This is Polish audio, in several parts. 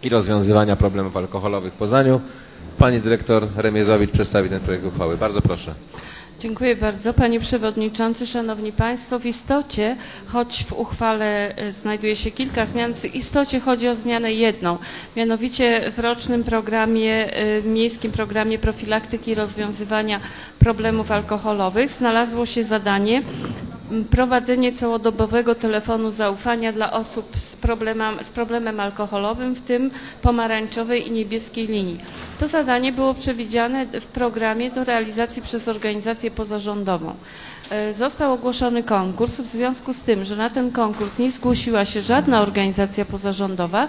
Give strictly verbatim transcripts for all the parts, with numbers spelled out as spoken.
i rozwiązywania problemów alkoholowych w Poznaniu. Pani dyrektor Remiezowicz przedstawi ten projekt uchwały. Bardzo proszę. Dziękuję bardzo. Panie Przewodniczący, Szanowni Państwo, w istocie, choć w uchwale znajduje się kilka zmian, w istocie chodzi o zmianę jedną, mianowicie w rocznym programie, miejskim programie profilaktyki i rozwiązywania problemów alkoholowych znalazło się zadanie prowadzenie całodobowego telefonu zaufania dla osób z problemem, z problemem alkoholowym, w tym pomarańczowej i niebieskiej linii. To zadanie było przewidziane w programie do realizacji przez organizację pozarządową. Został ogłoszony konkurs, w związku z tym, że na ten konkurs nie zgłosiła się żadna organizacja pozarządowa,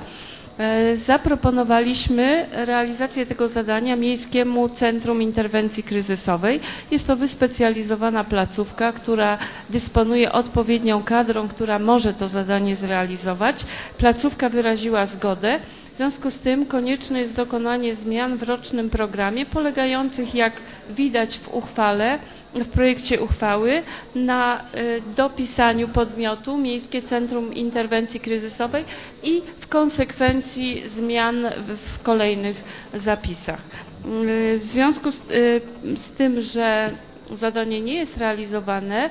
zaproponowaliśmy realizację tego zadania Miejskiemu Centrum Interwencji Kryzysowej. Jest to wyspecjalizowana placówka, która dysponuje odpowiednią kadrą, która może to zadanie zrealizować. Placówka wyraziła zgodę. W związku z tym konieczne jest dokonanie zmian w rocznym programie polegających, jak widać w uchwale, w projekcie uchwały, na dopisaniu podmiotu Miejskie Centrum Interwencji Kryzysowej i w konsekwencji zmian w kolejnych zapisach. W związku z, z tym, że zadanie nie jest realizowane,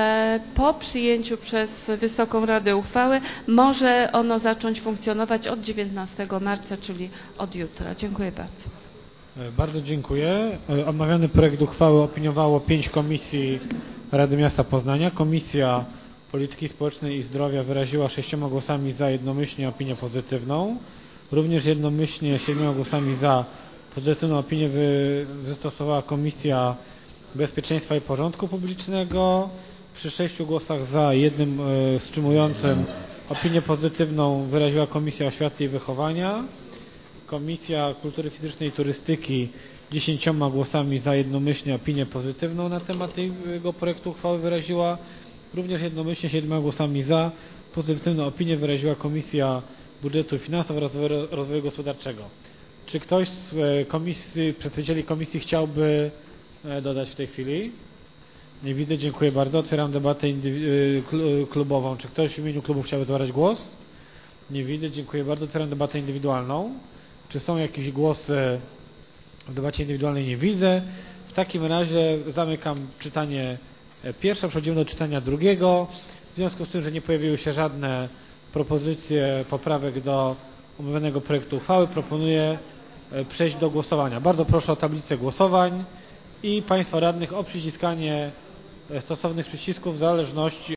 po przyjęciu przez Wysoką Radę uchwały może ono zacząć funkcjonować od dziewiętnastego marca, czyli od jutra. Dziękuję bardzo. Bardzo dziękuję. Omawiany projekt uchwały opiniowało pięć komisji Rady Miasta Poznania. Komisja Polityki Społecznej i Zdrowia wyraziła sześcioma głosami za jednomyślnie opinię pozytywną. Również jednomyślnie siedmioma głosami za pozytywną opinię wy, wystosowała Komisja Bezpieczeństwa i Porządku Publicznego. Przy sześciu głosach za, jednym e, wstrzymującym opinię pozytywną wyraziła Komisja Oświaty i Wychowania. Komisja Kultury Fizycznej i Turystyki dziesięcioma głosami za jednomyślnie opinię pozytywną na temat tego projektu uchwały wyraziła. Również jednomyślnie siedmioma głosami za pozytywną opinię wyraziła Komisja Budżetu i Finansów oraz Rozwoju Gospodarczego. Czy ktoś z komisji, przedstawicieli komisji chciałby dodać w tej chwili? Nie widzę, dziękuję bardzo. Otwieram debatę klubową. Czy ktoś w imieniu klubu chciałby zabrać głos? Nie widzę, dziękuję bardzo. Otwieram debatę indywidualną. Czy są jakieś głosy w debacie indywidualnej? Nie widzę. W takim razie zamykam czytanie pierwsze, przechodzimy do czytania drugiego. W związku z tym, że nie pojawiły się żadne propozycje poprawek do omawianego projektu uchwały, proponuję przejść do głosowania. Bardzo proszę o tablicę głosowań i Państwa radnych o przyciskanie stosownych przycisków w zależności